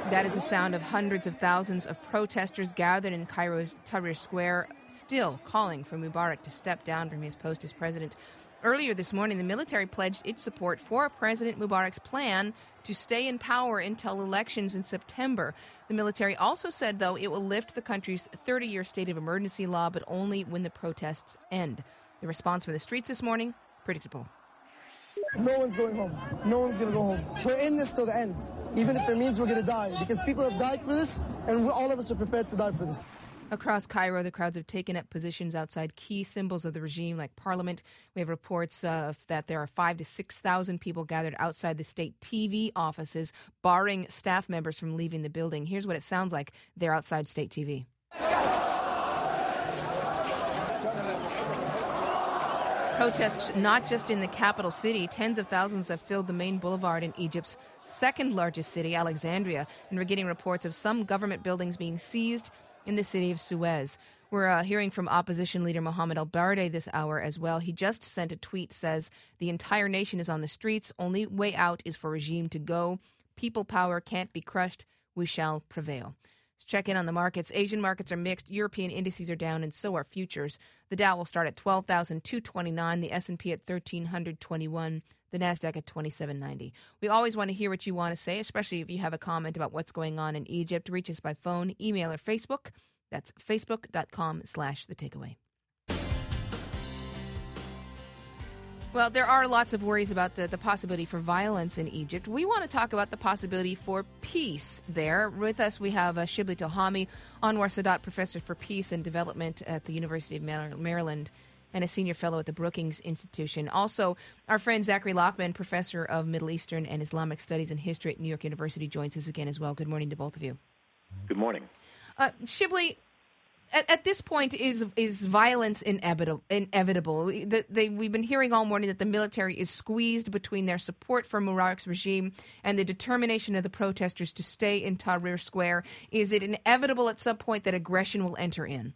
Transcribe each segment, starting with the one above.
That is the sound of hundreds of thousands of protesters gathered in Cairo's Tahrir Square, still calling for Mubarak to step down from his post as president. Earlier this morning, the military pledged its support for President Mubarak's plan to stay in power until elections in September. The military also said, though, it will lift the country's 30-year state of emergency law, but only when the protests end. The response from the streets this morning, predictable. No one's going home. No one's going to go home. We're in this till the end, even if it means we're going to die, because people have died for this, and all of us are prepared to die for this. Across Cairo, the crowds have taken up positions outside key symbols of the regime like Parliament. We have reports that there are 5,000 to 6,000 people gathered outside the state TV offices, barring staff members from leaving the building. Here's what it sounds like there outside state TV. Protests not just in the capital city. Tens of thousands have filled the main boulevard in Egypt's second largest city, Alexandria, and we're getting reports of some government buildings being seized in the city of Suez. We're hearing from opposition leader Mohamed El-Baradei this hour as well. He just sent a tweet, says the entire nation is on the streets. Only way out is for regime to go. People power can't be crushed. We shall prevail. Let's check in on the markets. Asian markets are mixed. European indices are down, and so are futures. The Dow will start at 12,229, the S&P at 1,321, the NASDAQ at 2790. We always want to hear what you want to say, especially if you have a comment about what's going on in Egypt. Reach us by phone, email, or Facebook. That's facebook.com/thetakeaway. Well, there are lots of worries about the possibility for violence in Egypt. We want to talk about the possibility for peace there. With us, we have Shibli Tilhami, Anwar Sadat Professor for Peace and Development at the University of Maryland and a senior fellow at the Brookings Institution. Also, our friend Zachary Lockman, Professor of Middle Eastern and Islamic Studies and History at New York University, joins us again as well. Good morning to both of you. Good morning. Shibli, at this point, is violence inevitable? We've been hearing all morning that the military is squeezed between their support for Mubarak's regime and the determination of the protesters to stay in Tahrir Square. Is it inevitable at some point that aggression will enter in?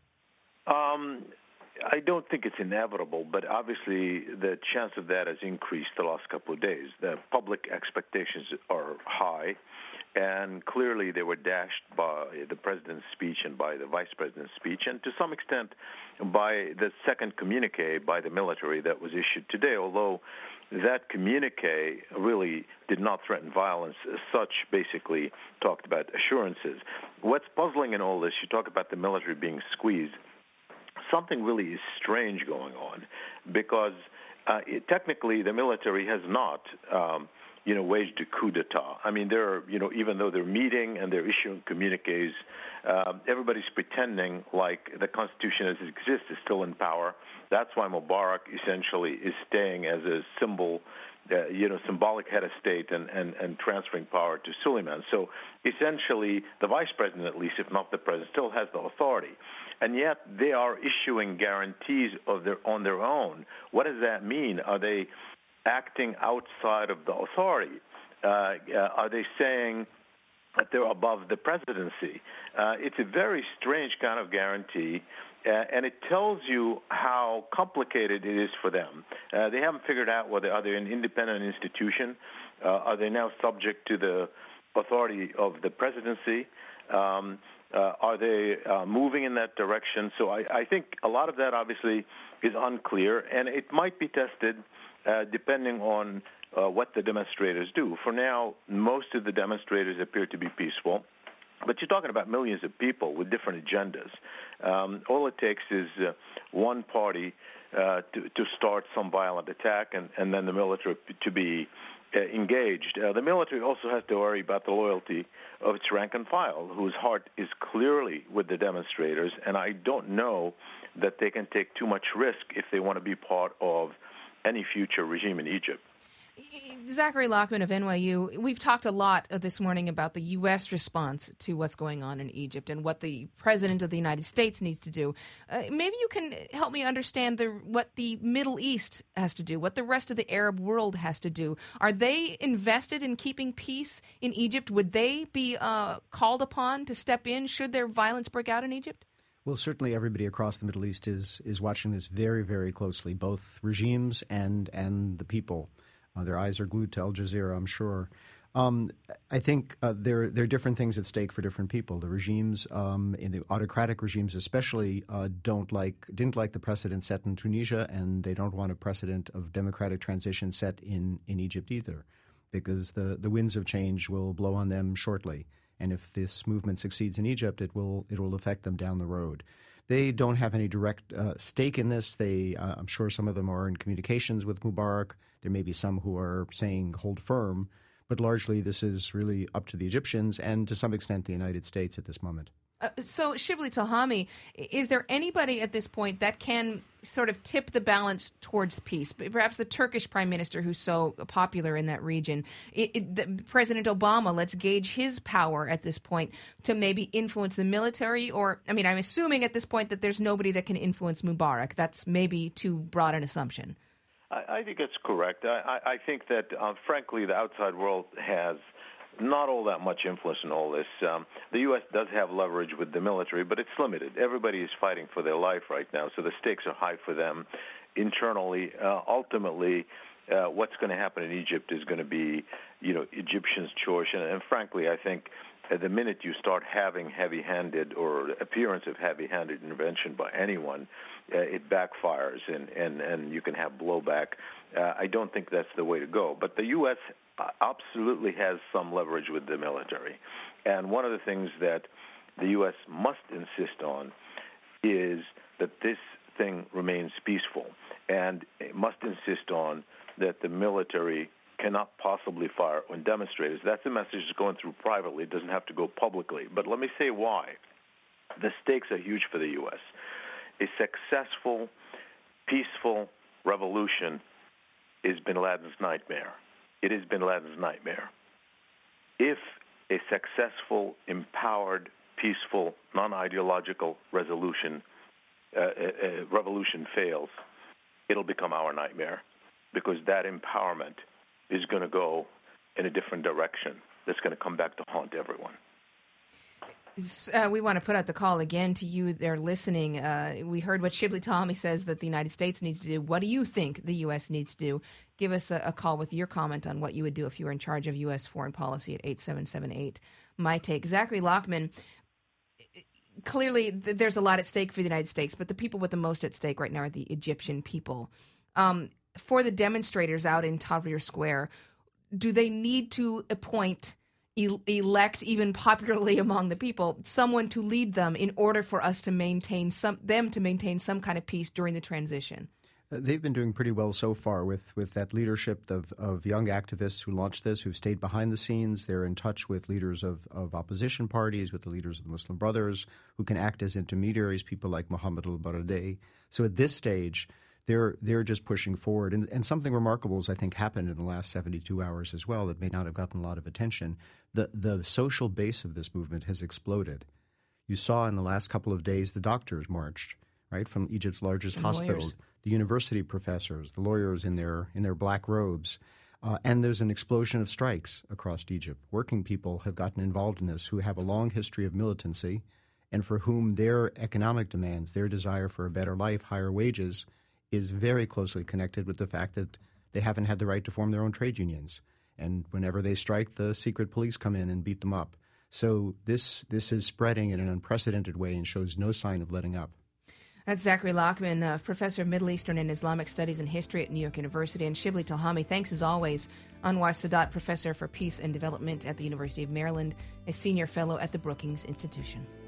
I don't think it's inevitable, but obviously the chance of that has increased the last couple of days. The public expectations are high, and clearly they were dashed by the president's speech and by the vice president's speech, and to some extent by the second communique by the military that was issued today, although that communique really did not threaten violence as such, basically talked about assurances. What's puzzling in all this, you talk about the military being squeezed, something really is strange going on, because technically the military has not waged a coup d'etat. I mean, even though they're meeting and they're issuing communiques, everybody's pretending like the Constitution as it exists is still in power. That's why Mubarak essentially is staying as a symbol, symbolic head of state and transferring power to Suleiman. So essentially, the vice president, at least, if not the president, still has the authority. And yet they are issuing guarantees on their own. What does that mean? Are they acting outside of the authority? Are they saying that they're above the presidency? It's a very strange kind of guarantee, and it tells you how complicated it is for them. They haven't figured out whether are they an independent institution? Are they now subject to the authority of the presidency? Are they moving in that direction? So I think a lot of that obviously is unclear, and it might be tested depending on what the demonstrators do. For now, most of the demonstrators appear to be peaceful, but you're talking about millions of people with different agendas. All it takes is one party to start some violent attack and then the military to be engaged. The military also has to worry about the loyalty of its rank and file, whose heart is clearly with the demonstrators, and I don't know that they can take too much risk if they want to be part of any future regime in Egypt. Zachary Lockman of NYU, we've talked a lot this morning about the U.S. response to what's going on in Egypt and what the President of the United States needs to do. Maybe you can help me understand what the Middle East has to do, what the rest of the Arab world has to do. Are they invested in keeping peace in Egypt? Would they be called upon to step in should there violence break out in Egypt? Well, certainly everybody across the Middle East is watching this very, very closely, both regimes and the people. Their eyes are glued to Al Jazeera, I'm sure. I think there are different things at stake for different people. The regimes, in the autocratic regimes especially, didn't like the precedent set in Tunisia, and they don't want a precedent of democratic transition set in Egypt either, because the winds of change will blow on them shortly. And if this movement succeeds in Egypt, it will affect them down the road. They don't have any direct stake in this. I'm sure some of them are in communications with Mubarak. There may be some who are saying hold firm. But largely, this is really up to the Egyptians and, to some extent, the United States at this moment. So, Shibli Tahami, is there anybody at this point that can sort of tip the balance towards peace? Perhaps the Turkish prime minister, who's so popular in that region. President Obama, let's gauge his power at this point to maybe influence the military. Or, I mean, I'm assuming at this point that there's nobody that can influence Mubarak. That's maybe too broad an assumption. I think it's correct. I think that, frankly, the outside world has not all that much influence in all this. The U.S. does have leverage with the military, but it's limited. Everybody is fighting for their life right now, so the stakes are high for them internally. Ultimately, what's going to happen in Egypt is going to be, Egyptians' choice. And frankly, I think the minute you start having heavy-handed or appearance of heavy-handed intervention by anyone, it backfires and you can have blowback. I don't think that's the way to go. But the U.S. absolutely has some leverage with the military. And one of the things that the U.S. must insist on is that this thing remains peaceful. And it must insist on that the military cannot possibly fire on demonstrators. That's a message that's going through privately. It doesn't have to go publicly. But let me say why. The stakes are huge for the U.S. A successful, peaceful revolution is bin Laden's nightmare. It is bin Laden's nightmare. If a successful, empowered, peaceful, non-ideological revolution fails, it'll become our nightmare, because that empowerment is going to go in a different direction that's going to come back to haunt everyone. We want to put out the call again to you there listening. We heard what Shibli Tahami says that the United States needs to do. What do you think the U.S. needs to do? Give us a call with your comment on what you would do if you were in charge of U.S. foreign policy at 8778. My take. Zachary Lockman, clearly there's a lot at stake for the United States, but the people with the most at stake right now are the Egyptian people. For the demonstrators out in Tahrir Square, do they need to appoint, elect, even popularly among the people, someone to lead them in order for us to maintain some kind of peace during the transition? They've been doing pretty well so far with that leadership of young activists who launched this, who've stayed behind the scenes. They're in touch with leaders of opposition parties, with the leaders of the Muslim Brothers, who can act as intermediaries, people like Mohammed al-Baradei. So at this stage, they're just pushing forward. And something remarkable has, I think, happened in the last 72 hours as well that may not have gotten a lot of attention. The social base of this movement has exploded. You saw in the last couple of days the doctors marched, right, from Egypt's largest hospital, lawyers, the university professors, the lawyers in their black robes. And there's an explosion of strikes across Egypt. Working people have gotten involved in this who have a long history of militancy and for whom their economic demands, their desire for a better life, higher wages, is very closely connected with the fact that they haven't had the right to form their own trade unions. And whenever they strike, the secret police come in and beat them up. So this is spreading in an unprecedented way and shows no sign of letting up. That's Zachary Lockman, professor of Middle Eastern and Islamic Studies and History at New York University. And Shibli Tahami, thanks as always. Anwar Sadat, professor for Peace and Development at the University of Maryland, a senior fellow at the Brookings Institution.